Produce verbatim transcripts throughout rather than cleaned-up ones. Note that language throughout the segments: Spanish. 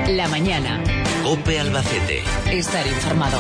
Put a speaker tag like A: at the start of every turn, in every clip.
A: La mañana.
B: COPE Albacete.
A: Estar informado.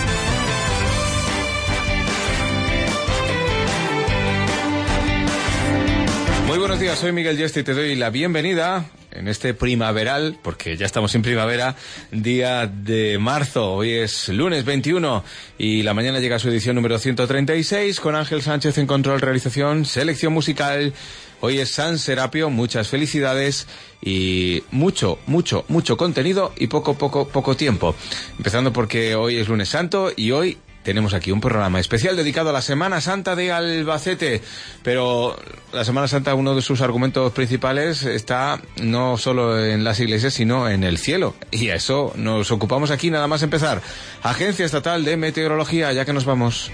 C: Muy buenos días, soy Miguel Yeste y te doy la bienvenida en este primaveral, porque ya estamos en primavera, día de marzo. Hoy es lunes veintiuno y la mañana llega a su edición número ciento treinta y seis con Ángel Sánchez en control, realización, selección musical. Hoy es San Serapio, muchas felicidades y mucho, mucho, mucho contenido y poco, poco, poco tiempo. Empezando porque hoy es lunes santo y hoy tenemos aquí un programa especial dedicado a la Semana Santa de Albacete. Pero la Semana Santa, uno de sus argumentos principales está no solo en las iglesias, sino en el cielo. Y a eso nos ocupamos aquí nada más empezar. Agencia Estatal de Meteorología, ya que nos vamos.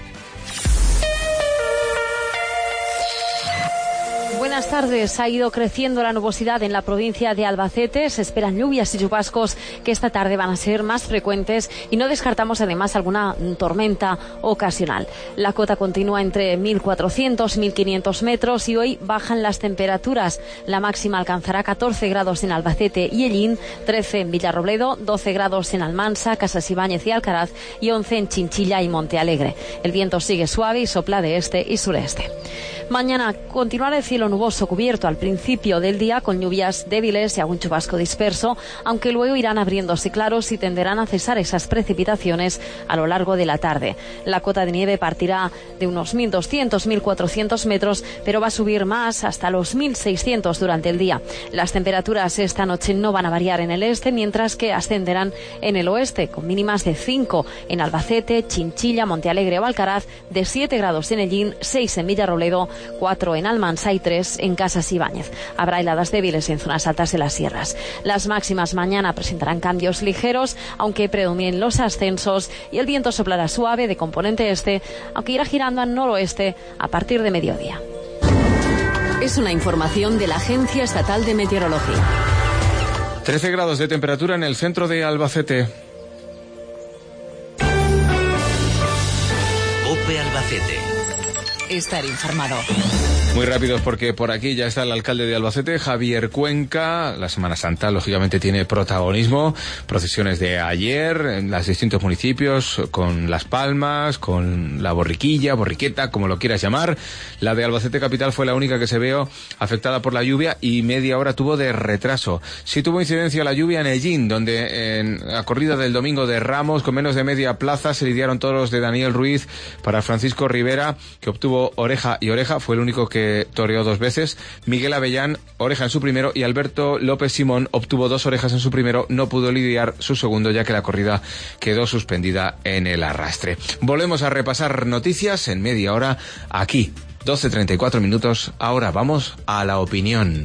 D: Buenas tardes. Ha ido creciendo la nubosidad en la provincia de Albacete. Se esperan lluvias y chubascos que esta tarde van a ser más frecuentes y no descartamos además alguna tormenta ocasional. La cota continúa entre mil cuatrocientos y mil quinientos metros y hoy bajan las temperaturas. La máxima alcanzará catorce grados en Albacete y Ellín, trece en Villarrobledo, doce grados en Almansa, Casasibáñez y Alcaraz y once en Chinchilla y Montealegre. El viento sigue suave y sopla de este y sureste. Mañana continuará el cielo nuboso cubierto al principio del día con lluvias débiles y algún chubasco disperso, aunque luego irán abriéndose claros y tenderán a cesar esas precipitaciones a lo largo de la tarde. La cota de nieve partirá de unos mil doscientos a mil cuatrocientos metros, pero va a subir más hasta los mil seiscientos durante el día. Las temperaturas esta noche no van a variar en el este, mientras que ascenderán en el oeste, con mínimas de cinco en Albacete, Chinchilla, Montealegre o Alcaraz, de siete grados en Ellín, seis en Villarrobledo, cuatro en Almansa y tres en Casasibáñez. Habrá heladas débiles en zonas altas de las sierras. Las máximas mañana presentarán cambios ligeros, aunque predominen los ascensos, y el viento soplará suave de componente este, aunque irá girando al noroeste a partir de mediodía.
A: Es una información de la Agencia Estatal de Meteorología.
C: trece grados de temperatura en el centro de Albacete.
B: COPE Albacete.
A: Estar informado.
C: Muy rápidos porque por aquí ya está el alcalde de Albacete, Javier Cuenca. La Semana Santa, lógicamente, tiene protagonismo. Procesiones de ayer en los distintos municipios, con Las Palmas, con la Borriquilla, Borriqueta, como lo quieras llamar. La de Albacete Capital fue la única que se vio afectada por la lluvia y media hora tuvo de retraso. Sí tuvo incidencia la lluvia en Ellín, donde en la corrida del domingo de Ramos, con menos de media plaza, se lidiaron toros de Daniel Ruiz para Francisco Rivera, que obtuvo oreja y oreja, fue el único que toreó dos veces. Miguel Avellán, oreja en su primero, y Alberto López Simón obtuvo dos orejas en su primero, no pudo lidiar su segundo, ya que la corrida quedó suspendida en el arrastre. Volvemos a repasar noticias en media hora aquí, doce treinta y cuatro minutos. Ahora vamos a la opinión.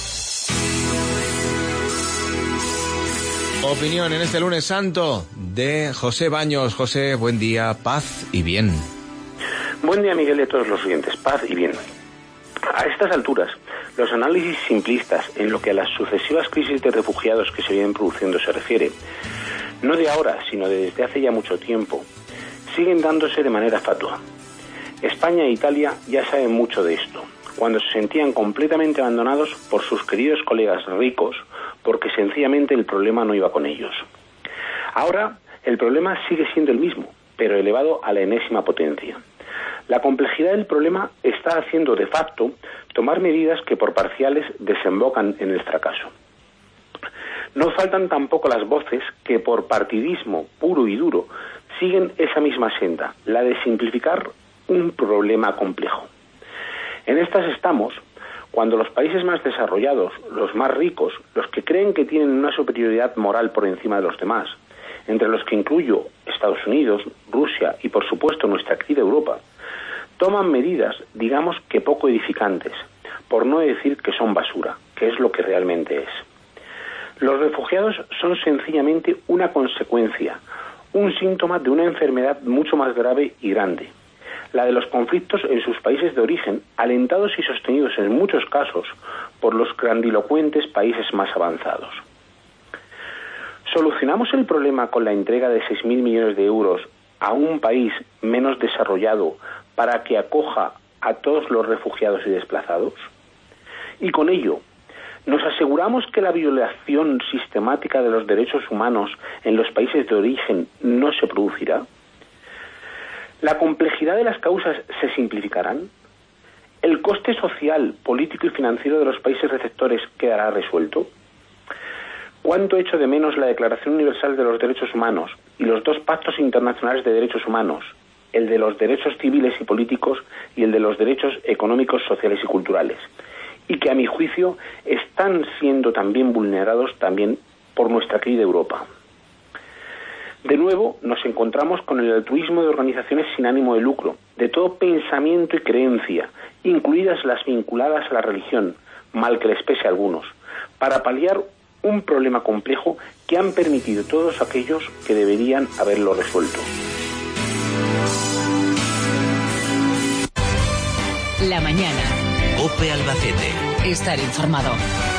C: Opinión en este lunes santo de José Baños. José, buen día, paz y bien.
E: Buen día, Miguel, y a todos los oyentes. Paz y bien. A estas alturas, los análisis simplistas en lo que a las sucesivas crisis de refugiados que se vienen produciendo se refiere, no de ahora, sino de desde hace ya mucho tiempo, siguen dándose de manera fatua. España e Italia ya saben mucho de esto, cuando se sentían completamente abandonados por sus queridos colegas ricos, porque sencillamente el problema no iba con ellos. Ahora, el problema sigue siendo el mismo, pero elevado a la enésima potencia. La complejidad del problema está haciendo de facto tomar medidas que por parciales desembocan en el fracaso. No faltan tampoco las voces que por partidismo puro y duro siguen esa misma senda, la de simplificar un problema complejo. En estas estamos cuando los países más desarrollados, los más ricos, los que creen que tienen una superioridad moral por encima de los demás, entre los que incluyo Estados Unidos, Rusia y por supuesto nuestra querida Europa, toman medidas, digamos que poco edificantes, por no decir que son basura, que es lo que realmente es. Los refugiados son sencillamente una consecuencia, un síntoma de una enfermedad mucho más grave y grande, la de los conflictos en sus países de origen, alentados y sostenidos en muchos casos por los grandilocuentes países más avanzados. ¿Solucionamos el problema con la entrega de seis mil millones de euros a un país menos desarrollado para que acoja a todos los refugiados y desplazados? Y con ello, ¿Nos aseguramos que la violación sistemática de los derechos humanos en los países de origen no se producirá? ¿La complejidad de las causas se simplificarán? ¿El coste social, político y financiero de los países receptores quedará resuelto? ¿Cuánto echo de menos la Declaración Universal de los Derechos Humanos y los dos pactos internacionales de derechos humanos, el de los derechos civiles y políticos y el de los derechos económicos, sociales y culturales, y que a mi juicio están siendo también vulnerados también por nuestra querida Europa? De nuevo nos encontramos con el altruismo de organizaciones sin ánimo de lucro, de todo pensamiento y creencia, incluidas las vinculadas a la religión, mal que les pese a algunos, para paliar un problema complejo que han permitido todos aquellos que deberían haberlo resuelto.
A: La mañana.
B: COPE Albacete.
A: Estar informado.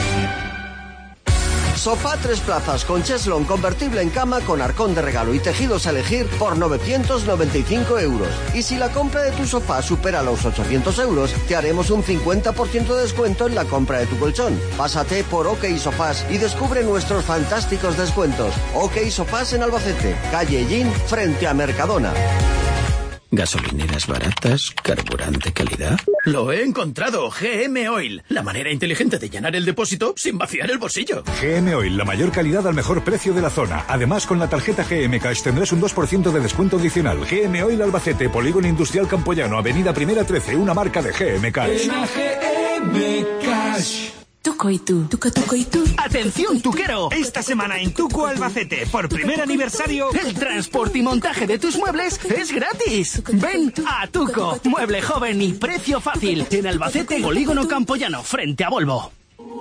F: Sofá tres plazas con cheslón convertible en cama con arcón de regalo y tejidos a elegir por novecientos noventa y cinco euros. Y si la compra de tu sofá supera los ochocientos euros, te haremos un cincuenta por ciento de descuento en la compra de tu colchón. Pásate por OK Sofás y descubre nuestros fantásticos descuentos. OK Sofás en Albacete, calle Ellín, frente a Mercadona.
G: ¿Gasolineras baratas? ¿Carburante calidad?
H: Lo he encontrado, G M Oil. La manera inteligente de llenar el depósito sin vaciar el bolsillo.
I: G M Oil, la mayor calidad al mejor precio de la zona. Además, con la tarjeta G M Cash tendrás un dos por ciento de descuento adicional. G M Oil Albacete, Polígono Industrial Campoyano, Avenida Primera trece, una marca de G M Cash.
J: G M Cash.
K: Tuco y tú, tuco, tuco y tú.
L: ¡Atención, tuquero! Esta semana en Tuco Albacete, por primer aniversario, el transporte y montaje de tus muebles es gratis. Ven a Tuco, mueble joven y precio fácil. En Albacete, Polígono Campoyano, frente a Volvo.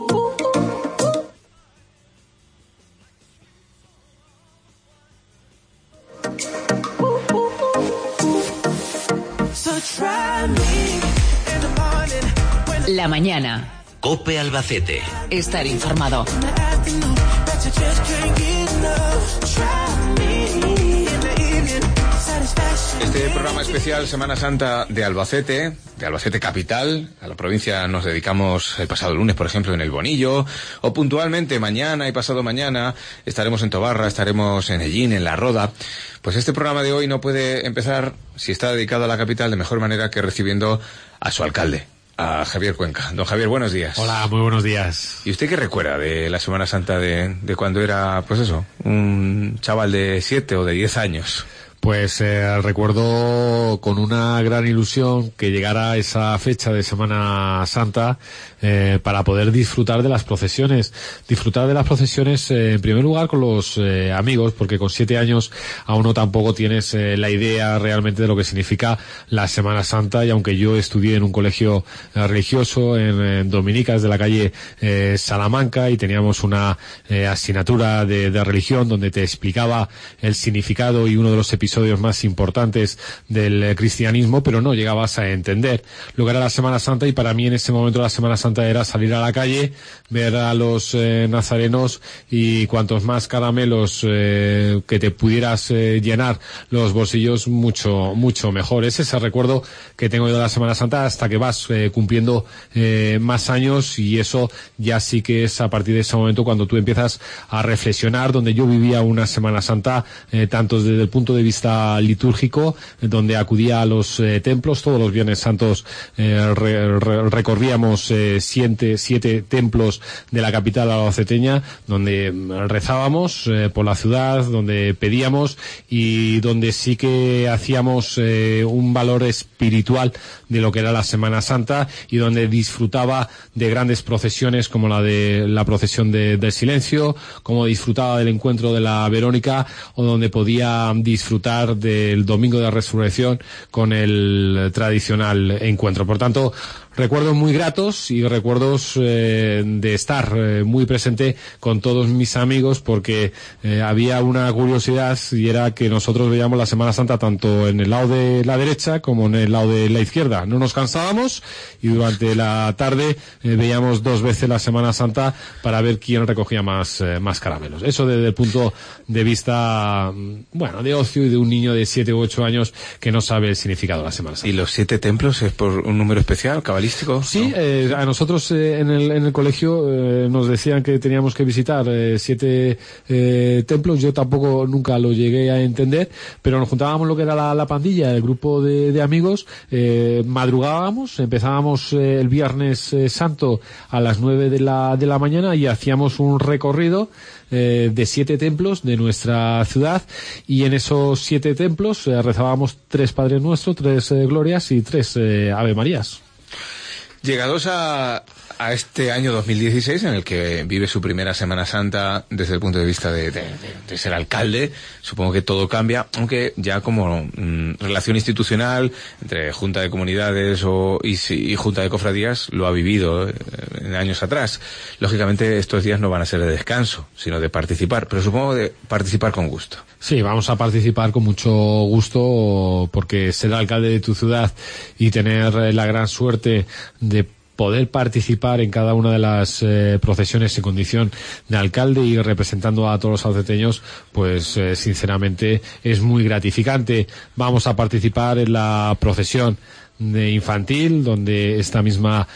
A: La mañana.
B: COPE Albacete.
A: Estar informado.
C: Este programa especial Semana Santa de Albacete, de Albacete capital, a la provincia nos dedicamos el pasado lunes, por ejemplo, en El Bonillo, o puntualmente mañana y pasado mañana estaremos en Tobarra, estaremos en Ellín, en La Roda. Pues este programa de hoy no puede empezar, si está dedicado a la capital, de mejor manera que recibiendo a su alcalde, a Javier Cuenca. Don Javier, buenos días.
M: Hola, muy buenos días.
C: ¿Y usted qué recuerda de la Semana Santa de, de cuando era, pues eso, un chaval de siete o de diez años?
M: Pues eh, recuerdo con una gran ilusión que llegara esa fecha de Semana Santa eh, para poder disfrutar de las procesiones. Disfrutar de las procesiones eh, en primer lugar con los eh, amigos, porque con siete años aún no tampoco tienes eh, la idea realmente de lo que significa la Semana Santa, y aunque yo estudié en un colegio eh, religioso en, en Dominicas de la calle eh, Salamanca, y teníamos una eh, asignatura de, de religión donde te explicaba el significado y uno de los episodios más importantes del cristianismo, pero no llegabas a entender lo que era la Semana Santa. Y para mí en ese momento la Semana Santa era salir a la calle, ver a los eh, nazarenos y cuantos más caramelos eh, que te pudieras eh, llenar los bolsillos, mucho mucho mejor. Ese es el recuerdo que tengo yo de la Semana Santa, hasta que vas eh, cumpliendo eh, más años, y eso ya sí que es a partir de ese momento cuando tú empiezas a reflexionar, donde yo vivía una Semana Santa eh, tanto desde el punto de vista litúrgico, donde acudía a los eh, templos todos los Viernes Santos. eh, re, re, recorríamos eh, siete, siete templos de la capital albaceteña, donde rezábamos eh, por la ciudad, donde pedíamos, y donde sí que hacíamos eh, un valor espiritual de lo que era la Semana Santa, y donde disfrutaba de grandes procesiones como la de la procesión de, del silencio, como disfrutaba del encuentro de la Verónica, o donde podía disfrutar del Domingo de la Resurrección con el tradicional encuentro. Por tanto, recuerdos muy gratos y recuerdos eh, de estar eh, muy presente con todos mis amigos, porque eh, había una curiosidad, y era que nosotros veíamos la Semana Santa tanto en el lado de la derecha como en el lado de la izquierda. No nos cansábamos, y durante la tarde eh, veíamos dos veces la Semana Santa para ver quién recogía más, eh, más caramelos. Eso desde el punto de vista, bueno, de ocio y de un niño de siete u ocho años que no sabe el significado de la Semana Santa.
C: ¿Y los siete templos es por un número especial, cabalístico? turístico.
M: Sí, ¿no? eh, a nosotros eh, en, el, en el colegio eh, nos decían que teníamos que visitar eh, siete eh, templos. Yo tampoco nunca lo llegué a entender, pero nos juntábamos lo que era la, la pandilla, el grupo de, de amigos, eh, madrugábamos, empezábamos eh, el viernes eh, santo a las nueve de la, de la mañana y hacíamos un recorrido eh, de siete templos de nuestra ciudad, y en esos siete templos eh, rezábamos tres Padres Nuestros, tres eh, Glorias y tres eh, Ave Marías.
C: Llegados a, a este año dos mil dieciséis, en el que vive su primera Semana Santa desde el punto de vista de, de, de, de ser alcalde, supongo que todo cambia, aunque ya como mm, relación institucional entre Junta de Comunidades o, y, y Junta de Cofradías lo ha vivido eh, en años atrás. Lógicamente estos días no van a ser de descanso, sino de participar, pero supongo de participar con gusto.
M: Sí, vamos a participar con mucho gusto, porque ser alcalde de tu ciudad y tener la gran suerte de poder participar en cada una de las eh, procesiones en condición de alcalde y representando a todos los alceteños, pues eh, sinceramente es muy gratificante. Vamos a participar en la procesión de infantil, donde esta misma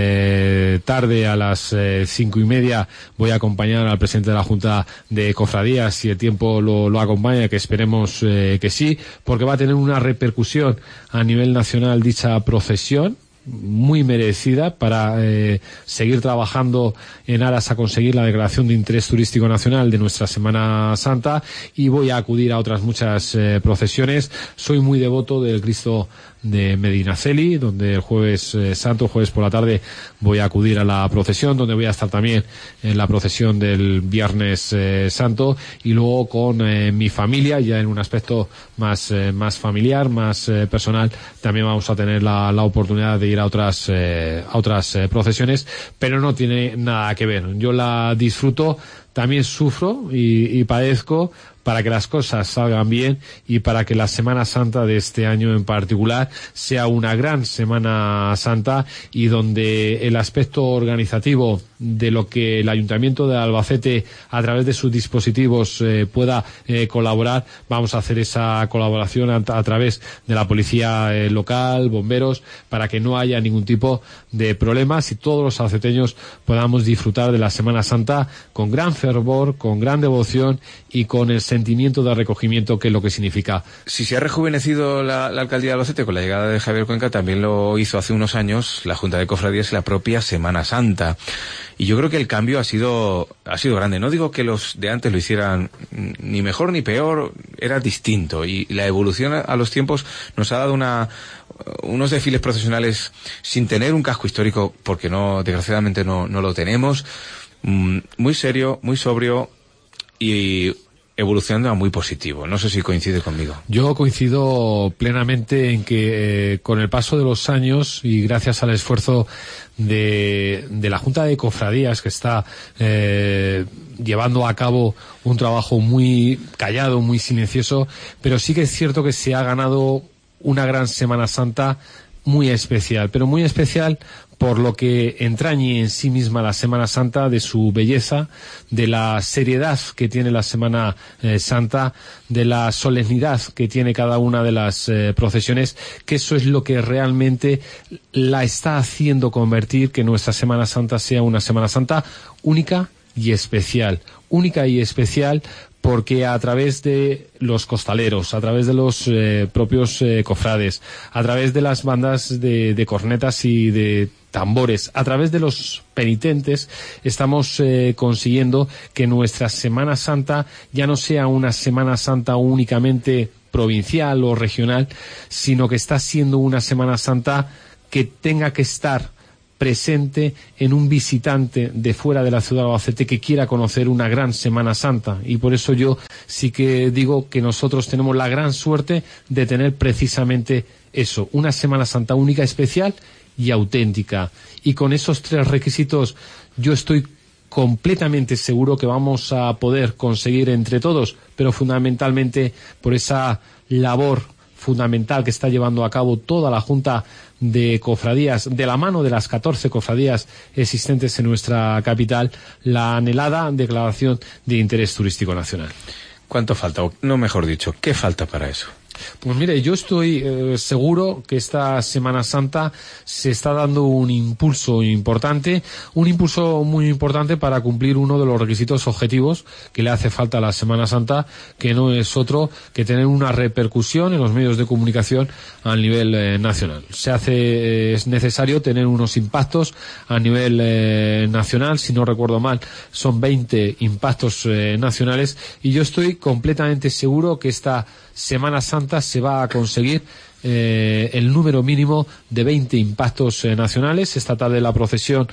M: eh, tarde a las eh, cinco y media voy a acompañar al presidente de la Junta de Cofradías, si el tiempo lo, lo acompaña, que esperemos eh, que sí, porque va a tener una repercusión a nivel nacional dicha procesión, muy merecida para eh, seguir trabajando en aras a conseguir la declaración de interés turístico nacional de nuestra Semana Santa, y voy a acudir a otras muchas eh, procesiones. Soy muy devoto del Cristo de Medinaceli, donde el jueves eh, santo, jueves por la tarde, voy a acudir a la procesión, donde voy a estar también en la procesión del viernes eh, santo, y luego con eh, mi familia, ya en un aspecto más eh, más familiar, más eh, personal, también vamos a tener la, la oportunidad de ir a otras eh, a otras eh, procesiones, pero no tiene nada que ver. Yo la disfruto, también sufro y, y padezco para que las cosas salgan bien y para que la Semana Santa de este año en particular sea una gran Semana Santa, y donde el aspecto organizativo de lo que el Ayuntamiento de Albacete a través de sus dispositivos eh, pueda eh, colaborar, vamos a hacer esa colaboración a, a través de la policía eh, local, bomberos, para que no haya ningún tipo de problemas y todos los albaceteños podamos disfrutar de la Semana Santa con gran fervor, con gran devoción y con el sentimiento de recogimiento, que es lo que significa.
C: Si se ha rejuvenecido la, la alcaldía de Albacete con la llegada de Javier Cuenca, también lo hizo hace unos años la Junta de Cofradías y la propia Semana Santa. Y yo creo que el cambio ha sido ha sido grande. No digo que los de antes lo hicieran ni mejor ni peor, era distinto. Y la evolución a los tiempos nos ha dado una unos desfiles procesionales sin tener un casco histórico, porque no, desgraciadamente no, no lo tenemos, muy serio, muy sobrio y evolucionando a muy positivo. No sé si coincide conmigo.
M: Yo coincido plenamente en que eh, con el paso de los años y gracias al esfuerzo de, de la Junta de Cofradías, que está eh, llevando a cabo un trabajo muy callado, muy silencioso, pero sí que es cierto que se ha ganado una gran Semana Santa muy especial, pero muy especial por lo que entrañe en sí misma la Semana Santa, de su belleza, de la seriedad que tiene la Semana eh, Santa, de la solemnidad que tiene cada una de las eh, procesiones, que eso es lo que realmente la está haciendo convertir que nuestra Semana Santa sea una Semana Santa única y especial, única y especial porque a través de los costaleros, a través de los eh, propios eh, cofrades, a través de las bandas de, de cornetas y de tambores, a través de los penitentes, estamos eh, consiguiendo que nuestra Semana Santa ya no sea una Semana Santa únicamente provincial o regional, sino que está siendo una Semana Santa que tenga que estar presente en un visitante de fuera de la ciudad de Albacete que quiera conocer una gran Semana Santa. Y por eso yo sí que digo que nosotros tenemos la gran suerte de tener precisamente eso, una Semana Santa única, especial y auténtica. Y con esos tres requisitos yo estoy completamente seguro que vamos a poder conseguir entre todos, pero fundamentalmente por esa labor fundamental que está llevando a cabo toda la Junta de Cofradías, de la mano de las catorce cofradías existentes en nuestra capital, la anhelada declaración de interés turístico nacional.
C: ¿Cuánto falta? O no, mejor dicho, ¿qué falta para eso?
M: Pues mire, yo estoy eh, seguro que esta Semana Santa se está dando un impulso importante, un impulso muy importante para cumplir uno de los requisitos objetivos que le hace falta a la Semana Santa, que no es otro que tener una repercusión en los medios de comunicación a nivel eh, nacional. Se hace, eh, es necesario tener unos impactos a nivel eh, nacional, si no recuerdo mal, son veinte impactos eh, nacionales, y yo estoy completamente seguro que esta Semana Santa se va a conseguir eh, el número mínimo de veinte impactos eh, nacionales. Esta tarde la procesión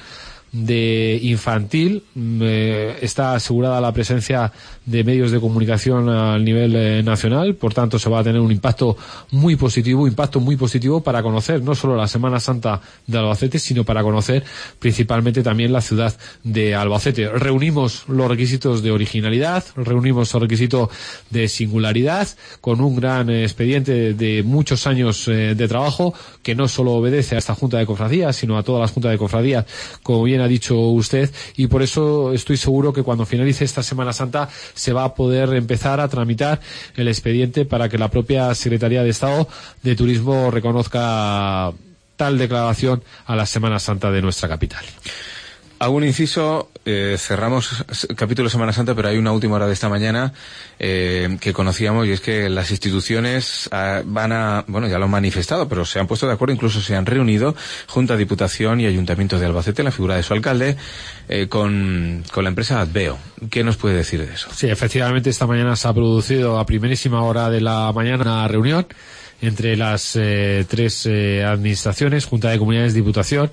M: de infantil eh, está asegurada la presencia de medios de comunicación a nivel eh, nacional, por tanto se va a tener un impacto muy positivo, impacto muy positivo para conocer no solo la Semana Santa de Albacete, sino para conocer principalmente también la ciudad de Albacete. Reunimos los requisitos de originalidad, reunimos los requisitos de singularidad, con un gran eh, expediente de muchos años eh, de trabajo, que no solo obedece a esta Junta de Cofradías, sino a todas las Juntas de Cofradías, como bien ha dicho usted, y por eso estoy seguro que cuando finalice esta Semana Santa se va a poder empezar a tramitar el expediente para que la propia Secretaría de Estado de Turismo reconozca tal declaración a la Semana Santa de nuestra capital.
C: Hago un inciso, eh, cerramos capítulo Semana Santa, pero hay una última hora de esta mañana eh, que conocíamos, y es que las instituciones ah, van a, bueno, ya lo han manifestado, pero se han puesto de acuerdo, incluso se han reunido, Junta, Diputación y Ayuntamiento de Albacete, la figura de su alcalde, eh, con, con la empresa Adveo. ¿Qué nos puede decir de eso?
M: Sí, efectivamente, esta mañana se ha producido a primerísima hora de la mañana una reunión entre las eh, tres eh, administraciones, Junta de Comunidades, Diputación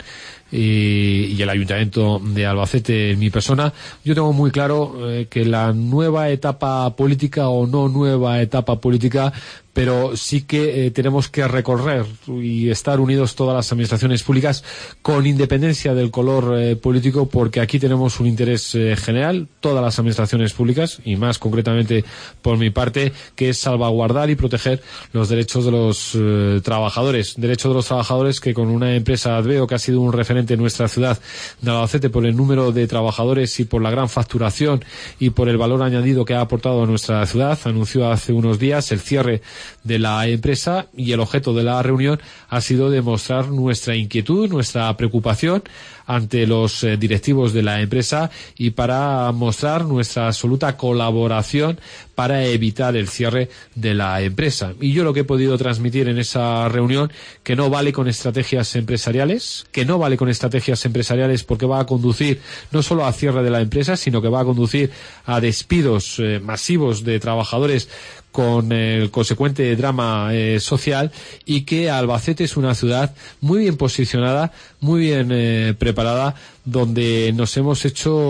M: y, y el Ayuntamiento de Albacete, en mi persona. Yo tengo muy claro eh, que la nueva etapa política, o no nueva etapa política, pero sí que eh, tenemos que recorrer y estar unidos todas las administraciones públicas con independencia del color eh, político, porque aquí tenemos un interés eh, general, todas las administraciones públicas, y más concretamente por mi parte, que es salvaguardar y proteger los derechos de los eh, trabajadores, derechos de los trabajadores que con una empresa Adveo, que ha sido un referente en nuestra ciudad de Albacete por el número de trabajadores y por la gran facturación y por el valor añadido que ha aportado a nuestra ciudad, anunció hace unos días el cierre de la empresa, y el objeto de la reunión ha sido demostrar nuestra inquietud, nuestra preocupación ante los eh, directivos de la empresa, y para mostrar nuestra absoluta colaboración para evitar el cierre de la empresa. Y yo lo que he podido transmitir en esa reunión, que no vale con estrategias empresariales, que no vale con estrategias empresariales porque va a conducir no solo a cierre de la empresa, sino que va a conducir a despidos eh, masivos de trabajadores, con el consecuente drama eh, social, y que Albacete es una ciudad muy bien posicionada, muy bien eh, preparada, donde nos hemos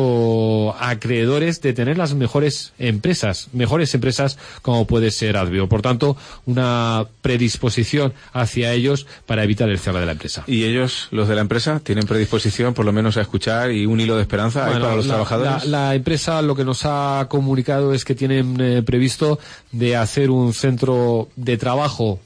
M: hecho acreedores de tener las mejores empresas, mejores empresas como puede ser Adveo. Por tanto, una predisposición hacia ellos para evitar el cierre de la empresa.
C: ¿Y ellos, los de la empresa, tienen predisposición por lo menos a escuchar y un hilo de esperanza bueno, ahí para los
M: la,
C: trabajadores?
M: La, la empresa lo que nos ha comunicado es que tienen eh, previsto de hacer un centro de trabajo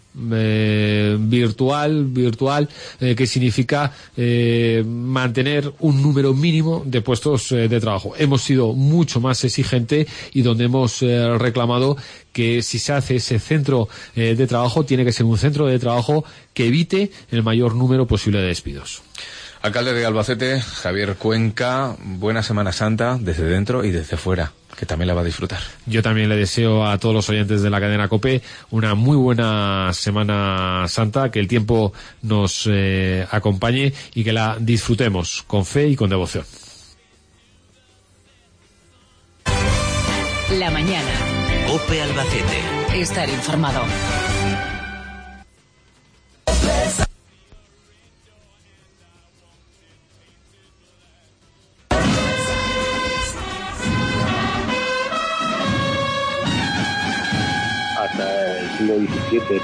M: Eh, virtual, virtual, eh, que significa eh, mantener un número mínimo de puestos eh, de trabajo. Hemos sido mucho más exigente, y donde hemos eh, reclamado que si se hace ese centro eh, de trabajo, tiene que ser un centro de trabajo que evite el mayor número posible de despidos.
C: Alcalde de Albacete, Javier Cuenca, buena Semana Santa desde dentro y desde fuera, que también la va a disfrutar.
M: Yo también le deseo a todos los oyentes de la cadena COPE una muy buena Semana Santa, que el tiempo nos eh, acompañe y que la disfrutemos con fe y con devoción.
A: La mañana.
B: COPE Albacete.
A: Estar informado.
E: siglo diecisiete.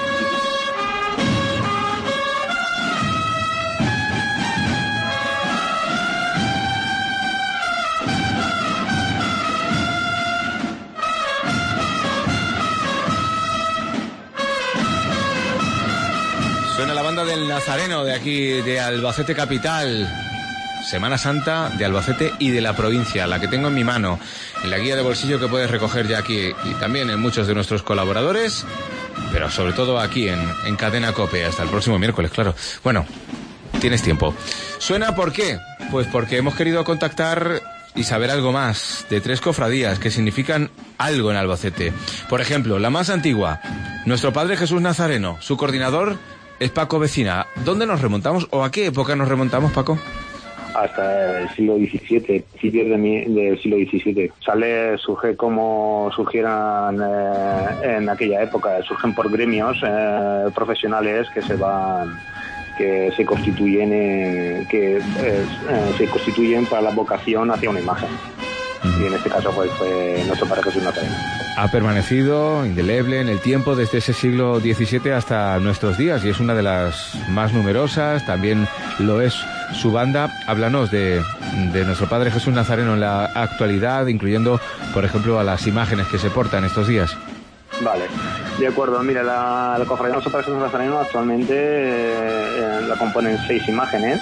C: Suena la banda del Nazareno de aquí, de Albacete capital. Semana Santa de Albacete y de la provincia, la que tengo en mi mano, en la guía de bolsillo que puedes recoger ya aquí, y también en muchos de nuestros colaboradores, pero sobre todo aquí en, en Cadena COPE, hasta el próximo miércoles, claro. Bueno, tienes tiempo. ¿Suena por qué? Pues porque hemos querido contactar y saber algo más de tres cofradías que significan algo en Albacete. Por ejemplo, la más antigua, Nuestro Padre Jesús Nazareno. Su coordinador es Paco Vecina. ¿Dónde nos remontamos o a qué época nos remontamos, Paco?
E: Hasta el siglo diecisiete, principios de mi, del siglo diecisiete. Sale, surge como surgieran eh, en aquella época, surgen por gremios eh, profesionales que se van... que se constituyen eh, que eh, eh, se constituyen para la vocación hacia una imagen. Uh-huh. Y en este caso pues, fue Nuestro Padre Jesús Nazareno.
C: Ha permanecido indeleble en el tiempo desde ese siglo diecisiete hasta nuestros días y es una de las más numerosas, también lo es su banda. Háblanos de, de Nuestro Padre Jesús Nazareno en la actualidad, incluyendo, por ejemplo, a las imágenes que se portan estos días.
E: Vale, de acuerdo. Mira, la, la cofradía de Nuestro Padre Jesús Nazareno actualmente eh, la componen seis imágenes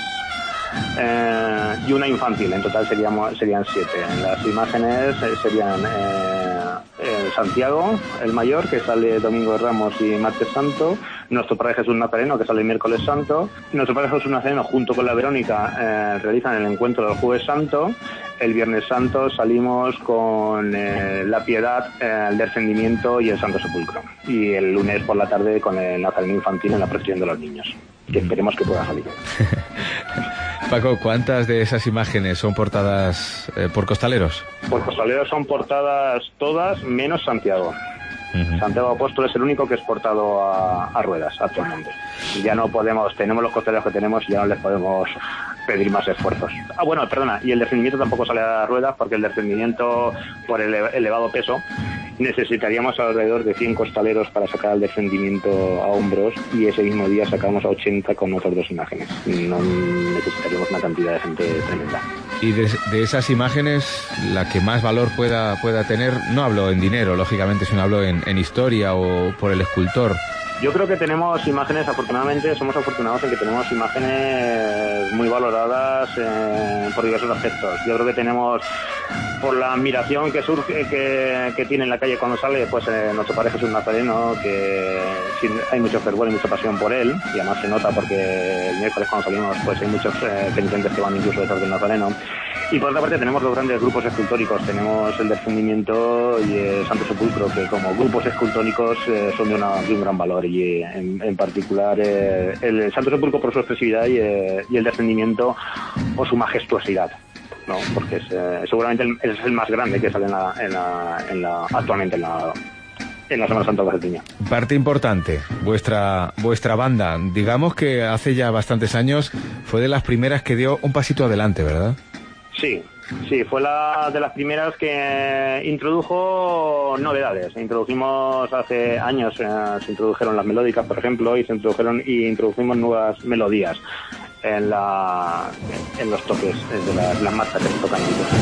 E: eh, y una infantil. En total seríamos, serían siete. Las imágenes eh, serían eh, eh, Santiago, el mayor, que sale Domingo de Ramos y Martes Santo. Nuestro Padre Jesús Nazareno, que sale el Miércoles Santo. Nuestro Padre Jesús Nazareno, junto con la Verónica, eh, realizan el encuentro del Jueves Santo. El Viernes Santo salimos con eh, la Piedad, eh, el Descendimiento y el Santo Sepulcro. Y el lunes por la tarde con el Nazareno Infantil en la procesión de los niños, que esperemos que pueda salir.
C: Paco, ¿cuántas de esas imágenes son portadas eh, por costaleros?
E: Por costaleros son portadas todas, menos Santiago. Uh-huh. Santiago Apóstol es el único que es portado a, a ruedas actualmente. Ya no podemos, tenemos los costaleros que tenemos y ya no les podemos pedir más esfuerzos. Ah, bueno, perdona, y el descendimiento tampoco sale a ruedas porque el descendimiento, por el elevado peso, necesitaríamos alrededor de cien costaleros para sacar el descendimiento a hombros y ese mismo día sacamos a ochenta con otras dos imágenes. No necesitaríamos una cantidad de gente tremenda.
C: Y de, de esas imágenes, la que más valor pueda, pueda tener, no hablo en dinero, lógicamente, sino hablo en, en historia o por el escultor.
E: Yo creo que tenemos imágenes, afortunadamente, somos afortunados en que tenemos imágenes muy valoradas eh, por diversos aspectos. Yo creo que tenemos, por la admiración que surge, que, que tiene en la calle cuando sale, pues eh, Nuestro Padre Jesús Nazareno, que sí, hay mucho fervor y mucha pasión por él, y además se nota porque el miércoles cuando salimos, pues hay muchos eh, penitentes que van incluso detrás del Nazareno. Y por otra parte tenemos los grandes grupos escultóricos, tenemos el Descendimiento y el Santo Sepulcro, que como grupos escultóricos eh, son de, una, de un gran valor, y en, en particular eh, el Santo Sepulcro por su expresividad y, eh, y el Descendimiento por su majestuosidad, ¿no? Porque es, eh, seguramente el, es el más grande que sale en la, en la, en la, actualmente en la, en la Semana Santa albaceteña.
C: Parte importante, vuestra, vuestra banda, digamos que hace ya bastantes años fue de las primeras que dio un pasito adelante, ¿verdad?
E: Sí, sí, fue la de las primeras que introdujo novedades. Introdujimos hace años, eh, se introdujeron las melódicas, por ejemplo, y se introdujeron y introdujimos nuevas melodías en la en los toques de las, las marchas que se tocan.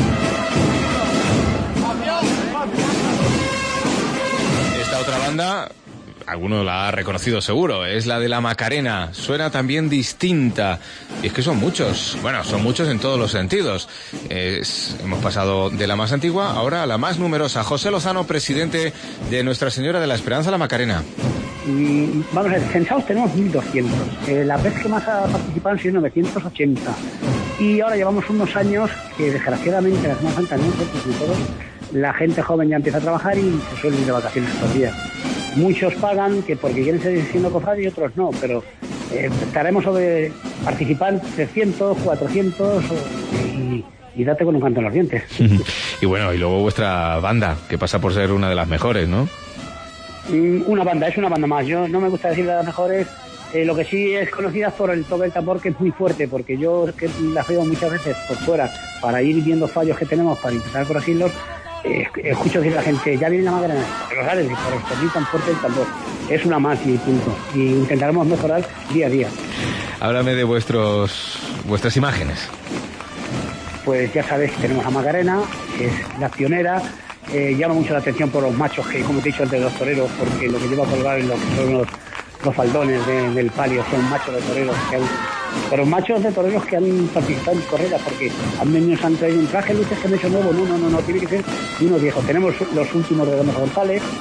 C: Esta otra banda, alguno la ha reconocido seguro, es la de la Macarena. Suena también distinta. Y es que son muchos. Bueno, son muchos en todos los sentidos. Es, hemos pasado de la más antigua ahora a la más numerosa. José Lozano, presidente de Nuestra Señora de la Esperanza, la Macarena.
N: Mm, vamos a ver, censados tenemos mil doscientos. Eh, la vez que más ha participado han sido novecientos ochenta. Y ahora llevamos unos años que desgraciadamente la Semana Santa, no nosotros ni todos, la gente joven ya empieza a trabajar y se suele ir de vacaciones estos días. Muchos pagan que porque quieren seguir siendo cofrades y otros no, pero eh, estaremos sobre participar trescientos, cuatrocientos y, y date con un canto en los dientes.
C: Y bueno, y luego vuestra banda, que pasa por ser una de las mejores, ¿no?
N: Una banda, es una banda más. Yo no me gusta decir de las mejores, eh, lo que sí es conocida por el toque del tambor, que es muy fuerte, porque yo que las veo muchas veces por fuera para ir viendo fallos que tenemos para intentar corregirlos. Eh, escucho decir a la gente, ya viene la Macarena, pero sabes, por el tan fuerte el tambor. Es una más y punto. Y intentaremos mejorar día a día.
C: Háblame de vuestros vuestras imágenes.
N: Pues ya sabéis que tenemos a Macarena, que es la pionera. Eh, llama mucho la atención por los machos, que como te he dicho antes, de los toreros, porque lo que lleva a colgar en lo que son los, los faldones de, del palio son machos de toreros que han, pero machos de toreros que han participado en corridas, porque han venido, han traído un traje, luces que han hecho nuevo. No, no, no, no, tiene que ser uno viejo. Tenemos los últimos de Gómez González,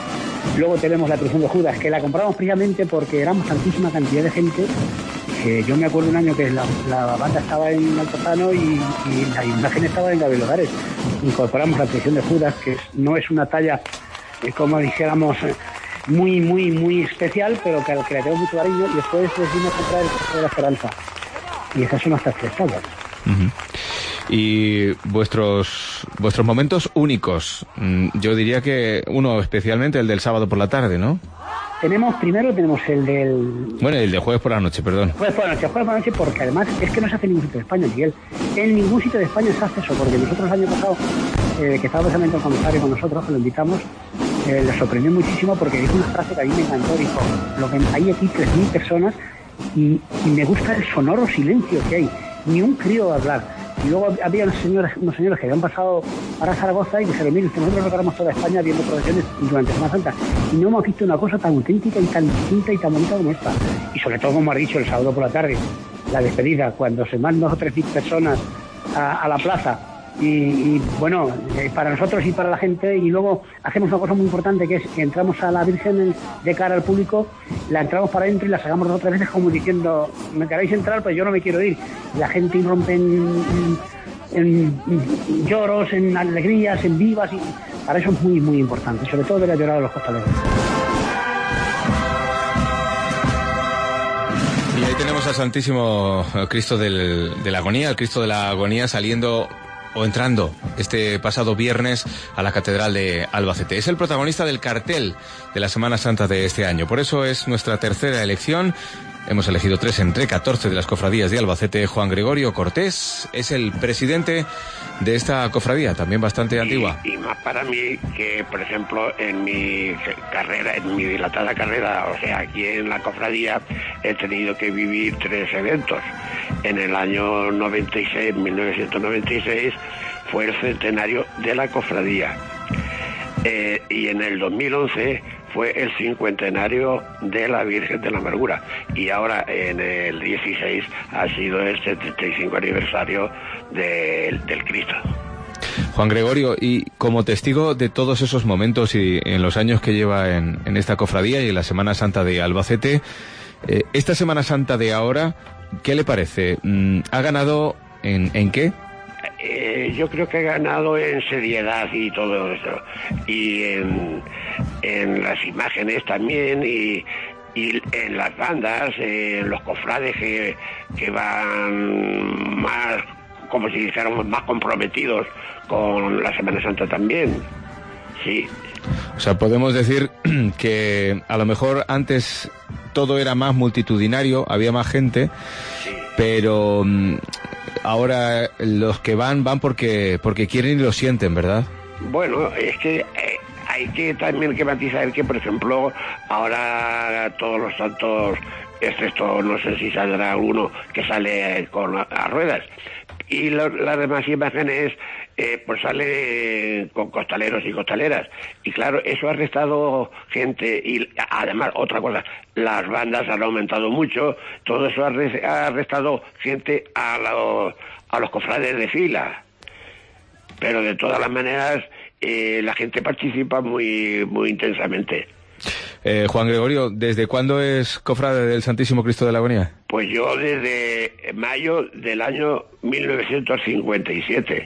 N: Luego tenemos la procesión de Judas, que la compramos precisamente porque éramos tantísima cantidad de gente. Que yo me acuerdo un año que la, la banda estaba en Altozano y, y la imagen estaba en Gabelodares. Incorporamos la procesión de Judas, que no es una talla, eh, como dijéramos, eh, muy, muy, muy especial, pero que, que le tengo mucho cariño, y después decidimos comprar el Cristo de la Esperanza. Y esas son nuestras tres tallas.
C: Uh-huh. Y vuestros vuestros momentos únicos, yo diría que uno especialmente el del sábado por la tarde, ¿no?
N: Tenemos, primero tenemos el del...
C: Bueno, el de jueves por la noche, perdón.
N: Jueves por la noche, jueves por la noche, porque además es que no se hace en ningún sitio de España, Miguel. En ningún sitio de España se hace eso, porque nosotros el año pasado, eh, que estaba precisamente el comisario con nosotros, que lo invitamos, eh, le sorprendió muchísimo porque dijo una frase que a mí me encantó, dijo, lo que hay aquí tres mil personas y, y me gusta el sonoro silencio que hay, ni un crío a hablar. Y luego había unos señores, unos señores que habían pasado para Zaragoza y dijeron, mire, nosotros recorremos toda España viendo procesiones durante Semana Santa y no hemos visto una cosa tan auténtica y tan distinta y tan bonita como esta. Y sobre todo, como has dicho, el sábado por la tarde, la despedida, cuando se van dos o tres mil personas a, a la plaza. Y, y bueno, eh, para nosotros y para la gente, y luego hacemos una cosa muy importante, que es que entramos a la Virgen de cara al público, la entramos para adentro y la sacamos dos o tres veces como diciendo, me queréis entrar, pero yo no me quiero ir. La gente irrumpe en, en, en lloros, en alegrías, en vivas, y para eso es muy, muy importante, sobre todo ver la llorada de los costaleros.
C: Y ahí tenemos al Santísimo Cristo del, de la Agonía, el Cristo de la Agonía saliendo o entrando este pasado viernes a la Catedral de Albacete. Es el protagonista del cartel de la Semana Santa de este año. Por eso es nuestra tercera elección. Hemos elegido tres entre catorce de las cofradías de Albacete. Juan Gregorio Cortés es el presidente de esta cofradía, también bastante antigua.
O: Y, y más para mí que, por ejemplo, en mi carrera, en mi dilatada carrera, o sea, aquí en la cofradía, he tenido que vivir tres eventos. En el año noventa y seis, mil novecientos noventa y seis, fue el centenario de la cofradía. Eh, y en el dos mil once fue el cincuentenario de la Virgen de la Amargura. Y ahora en el dieciséis ha sido el setenta y cinco aniversario de, del Cristo.
C: Juan Gregorio, y como testigo de todos esos momentos y en los años que lleva en, en esta cofradía y en la Semana Santa de Albacete, eh, esta Semana Santa de ahora, ¿qué le parece? ¿Ha ganado en, en qué?
O: Eh, yo creo que ha ganado en seriedad y todo eso, y en, en las imágenes también, y, y en las bandas, en los cofrades que, que van más, como si dijéramos, más comprometidos con la Semana Santa también, sí.
C: O sea, podemos decir que a lo mejor antes todo era más multitudinario, había más gente, sí, pero ahora los que van, van porque porque quieren y lo sienten, ¿verdad?
O: Bueno, es que eh, hay que también que matizar que, por ejemplo, ahora todos los santos, excepto no sé si saldrá alguno que sale con a, a ruedas, y lo, las demás imágenes eh, pues sale con costaleros y costaleras, y claro, eso ha restado gente. Y además, otra cosa, las bandas han aumentado mucho, todo eso ha, re, ha restado gente a los, a los cofrades de fila, pero de todas las maneras eh, la gente participa muy, muy intensamente.
C: Eh, Juan Gregorio, ¿desde cuándo es cofrade del Santísimo Cristo de la Agonía?
O: Pues yo desde mayo del año mil novecientos cincuenta y siete.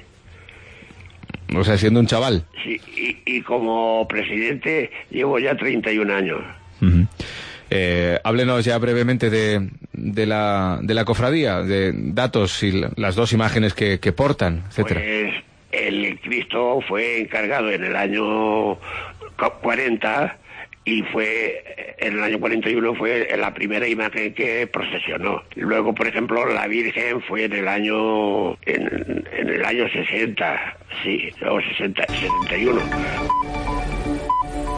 C: O sea, siendo un chaval.
O: Sí, y, y como presidente llevo ya treinta y un años.
C: Uh-huh. Eh, háblenos ya brevemente de, de, la, de la cofradía, de datos y las dos imágenes que, que portan, etcétera.
O: Pues el Cristo fue encargado en el año cuarenta, y fue en el año cuarenta y uno fue la primera imagen que procesionó. Luego, por ejemplo, la Virgen fue en el año en, en el año sesenta, sí, o sesenta, setenta y uno.